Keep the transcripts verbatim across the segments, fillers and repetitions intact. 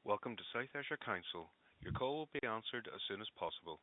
Welcome to South Ayrshire Council. Your call will be answered as soon as possible.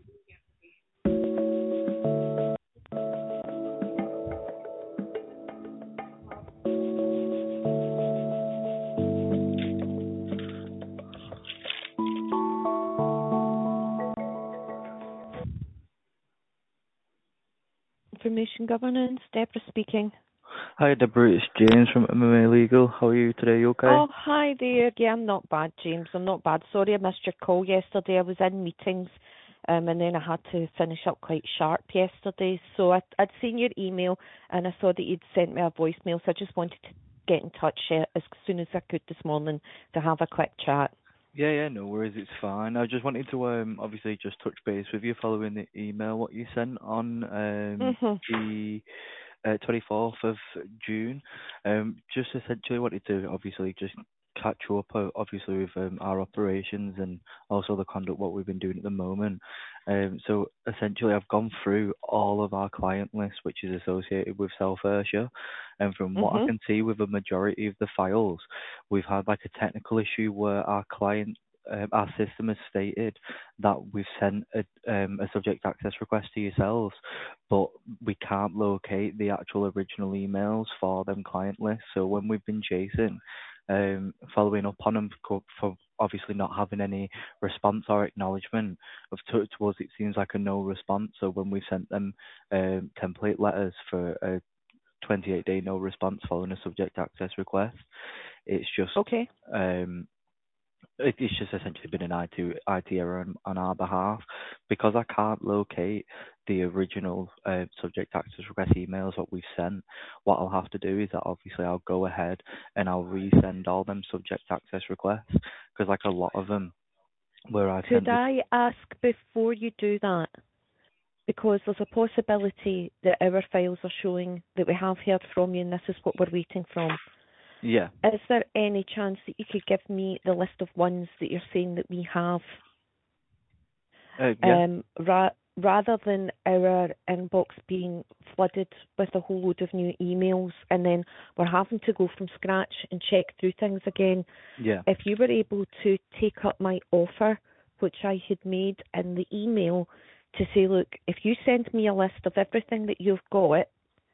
Information Governance, Deborah speaking. Hi Deborah, it's James from M M A Legal. How are you today? You okay? Oh, hi there. Yeah, I'm not bad, James. I'm not bad. Sorry I missed your call yesterday. I was in meetings um, and then I had to finish up quite sharp yesterday. So I, I'd seen your email and I saw that you'd sent me a voicemail, so I just wanted to get in touch uh, as soon as I could this morning to have a quick chat. Yeah, yeah, no worries, it's fine. I just wanted to um obviously just touch base with you following the email what you sent on um hmm the uh, twenty-fourth of June. Um, just essentially wanted to obviously just catch you up, uh, obviously with um, our operations and also the conduct what we've been doing at the moment. Um, so essentially, I've gone through all of our client list, which is associated with South Ayrshire, and from what I hmm can see, with a majority of the files, we've had like a technical issue where our client um, our system has stated that we've sent a, um, a subject access request to yourselves, but we can't locate the actual original emails for them client lists. So when we've been chasing, um, following up on them for, for obviously not having any response or acknowledgement of to, to us, it seems like a no response. So when we sent them um, template letters for a twenty-eight day no response following a subject access request, it's just Okay. um, it- it's just essentially been an I T, I T error on, on our behalf because I can't locate the original uh, subject access request emails that we've sent. What I'll have to do is that obviously I'll go ahead and I'll resend all them subject access requests because like a lot of them where I've sent Could this. I ask before you do that? Because there's a possibility that our files are showing that we have heard from you and this is what we're waiting from. Yeah, Is there any chance that you could give me the list of ones that you're saying that we have, uh, yeah, um, ra- rather than our inbox being flooded with a whole load of new emails and then we're having to go from scratch and check through things again? yeah, If you were able to take up my offer, which I had made in the email, to say, look, if you send me a list of everything that you've got,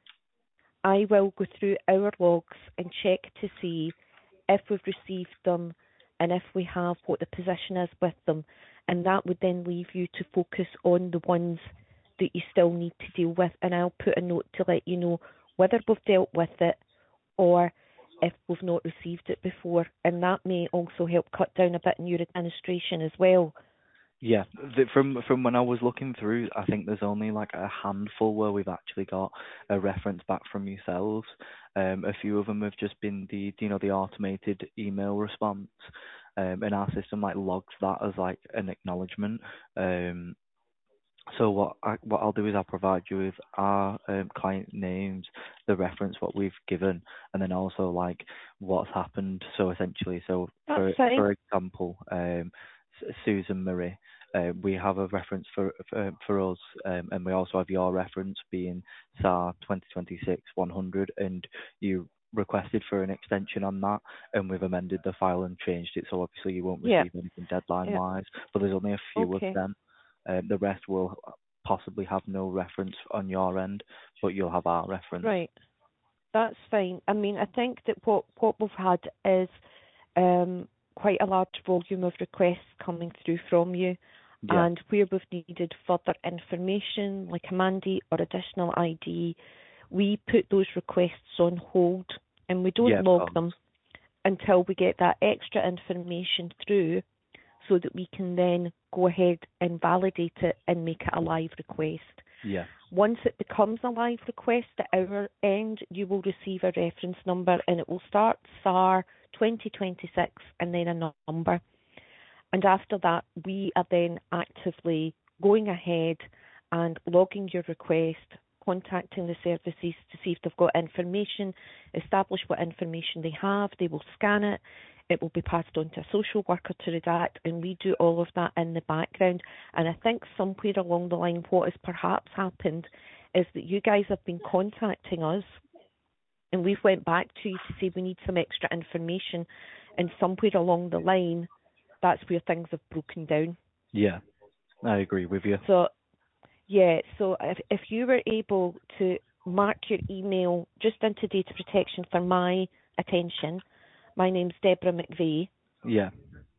I will go through our logs and check to see if we've received them and if we have, what the position is with them. And that would then leave you to focus on the ones that you still need to deal with. And I'll put a note to let you know whether we've dealt with it or if we've not received it before. And that may also help cut down a bit in your administration as well. yeah. The, from from when I was looking through, I think there's only like a handful where we've actually got a reference back from yourselves. Um, a few of them have just been the you know the automated email response, um, and our system like logs that as like an acknowledgement. Um, so what I what I'll do is I'll provide you with our um, client names, the reference what we've given, and then also like what's happened. So essentially, so That's for fine. for example, um, S- Susan Murray, uh, we have a reference for for, for us, um, and we also have your reference being S A R twenty twenty-six one hundred, and you requested for an extension on that, and we've amended the file and changed it. So obviously you won't Yeah. receive anything deadline Yeah. wise, but there's only a few of Okay. them. Um, the rest will possibly have no reference on your end, but you'll have our reference. Right. That's fine. I mean, I think that what, what we've had is um, quite a large volume of requests coming through from you, Yeah, and where we've needed further information, like a mandate or additional I D, we put those requests on hold and we yeah, don't of log course. them until we get that extra information through so that we can then go ahead and validate it and make it a live request. Yeah, Once it becomes a live request at our end, you will receive a reference number and it will start S A R twenty twenty-six and then a number. And after that, we are then actively going ahead and logging your request, contacting the services to see if they've got information, establish what information they have. They will scan it. It will be passed on to a social worker to redact, and we do all of that in the background. And I think somewhere along the line, what has perhaps happened is that you guys have been contacting us, and we've went back to you to say we need some extra information, and somewhere along the line, that's where things have broken down. Yeah, I agree with you. So, yeah, so if, if you were able to mark your email just into data protection for my attention, my name's Deborah McVeigh. Yeah.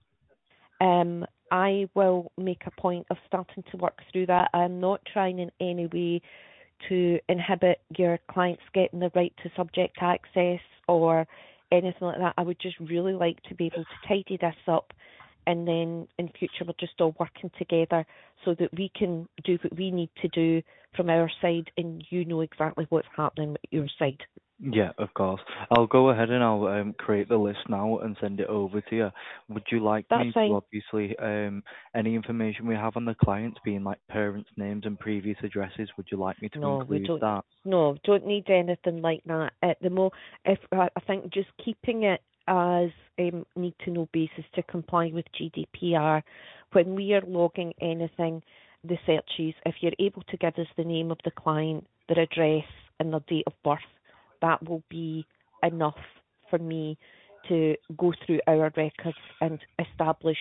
Um, I will make a point of starting to work through that. I'm not trying in any way to inhibit your clients getting the right to subject access or anything like that. I would just really like to be able to tidy this up, and then in future we're just all working together so that we can do what we need to do from our side, and you know exactly what's happening with your side. Yeah, of course. I'll go ahead and I'll um, create the list now and send it over to you. Would you like That's me fine. to obviously um, any information we have on the clients, being like parents' names and previous addresses? Would you like me to No, we include don't. that? No, don't need anything like that at the mo. If I I think just keeping it as um, need to know basis to comply with G D P R. When we are logging anything, the searches, if you're able to give us the name of the client, their address, and their date of birth, that will be enough for me to go through our records and establish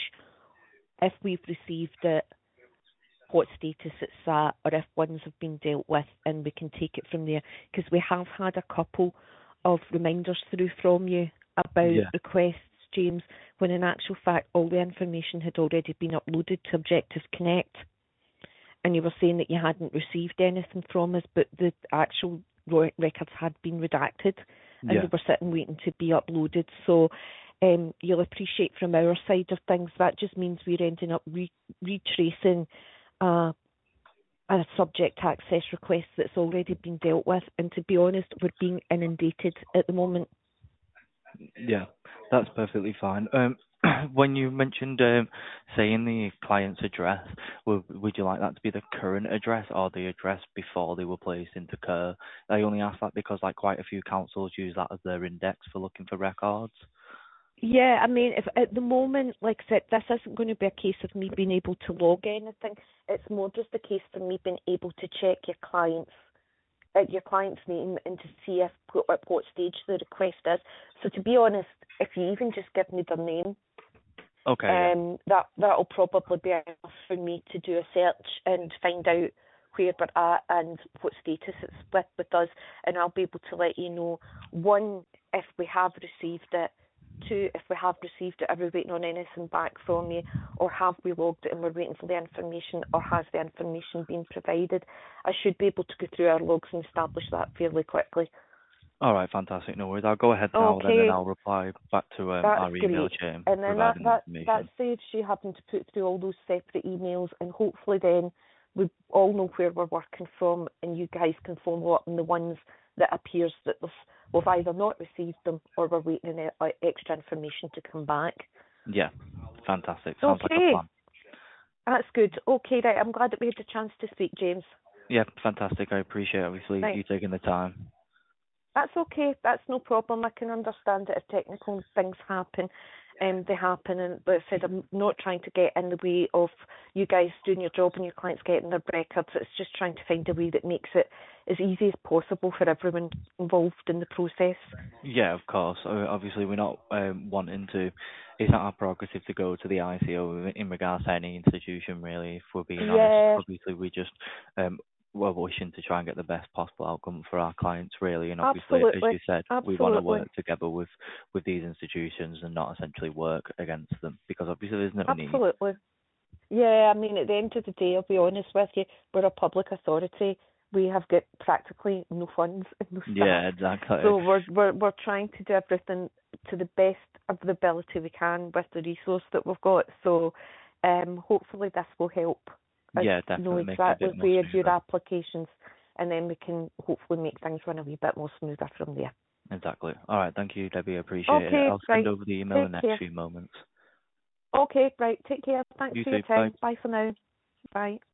if we've received it, what status it's at, or if ones have been dealt with, and we can take it from there. Because we have had a couple of reminders through from you about Yeah. requests, James, when in actual fact all the information had already been uploaded to Objective Connect, and you were saying that you hadn't received anything from us, but the actual ro- records had been redacted, and Yeah. they were sitting waiting to be uploaded. So um, you'll appreciate from our side of things, that just means we're ending up re- retracing uh, a subject access request that's already been dealt with, and to be honest, we're being inundated at the moment. Yeah, that's perfectly fine. Um, when you mentioned um, saying the client's address, would, would you like that to be the current address or the address before they were placed into care? I only ask that because like quite a few councils use that as their index for looking for records. Yeah, I mean, if at the moment, like I said, this isn't going to be a case of me being able to log anything. It's more just a case for me being able to check your client's uh, your client's name and to see if at what stage the request is. So to be honest, if you even just give me their name, Okay. um, Yeah. that that'll probably be enough for me to do a search and find out where we're at and what status it's with with us, and I'll be able to let you know, one, if we have received it, two, if we have received it, are we waiting on anything back from you, or have we logged it and we're waiting for the information, or has the information been provided? I should be able to go through our logs and establish that fairly quickly. All right, fantastic. No worries. I'll go ahead now Okay. then, and I'll reply back to um, That's our email great. chain And then that, providing that, information. that saves you having to put through all those separate emails, and hopefully then we all know where we're working from, and you guys can follow up on the ones that appears that we've, we've either not received them or we're waiting on uh, extra information to come back. Yeah, fantastic. Sounds Okay. like a plan. That's good. Okay, right. I'm glad that we had the chance to speak, James. Yeah, fantastic. I appreciate obviously Right. you taking the time. That's okay. That's no problem. I can understand that if technical things happen, um, they happen. And but I said I'm not trying to get in the way of you guys doing your job and your clients getting their records. It's just trying to find a way that makes it as easy as possible for everyone involved in the process. Yeah, of course. Uh, Obviously, we're not um, wanting to. It's not our prerogative to go to the I C O in regards to any institution, really. If we're being Yeah, honest, obviously we just um, we're wishing to try and get the best possible outcome for our clients, really. And obviously, as absolutely, you said, we want to absolutely, work together with with these institutions and not essentially work against them, because obviously there's no need. absolutely. Yeah, I mean, at the end of the day, I'll be honest with you, we're a public authority. We have got practically no funds and no staff. Yeah, exactly. So we're we're we're trying to do everything to the best of the ability we can with the resource that we've got. So um, hopefully this will help us Yeah, know definitely make it a exactly bit more where your smoother. applications, and then we can hopefully make things run a wee bit more smoother from there. Exactly. All right, thank you, Debbie. I appreciate it. Okay, I'll right. send over the email in the Take next care. few moments. Okay, right. Take care. Thanks You for too. your Bye. time. Bye for now. Bye.